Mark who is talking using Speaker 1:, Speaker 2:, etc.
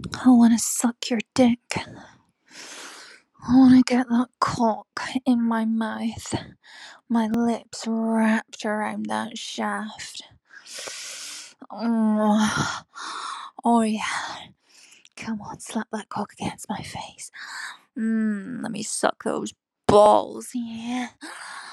Speaker 1: I want to suck your dick. I want to get that cock in my mouth. My lips wrapped around that shaft. Oh, oh yeah. Come on, slap that cock against my face. Let me suck those balls, yeah.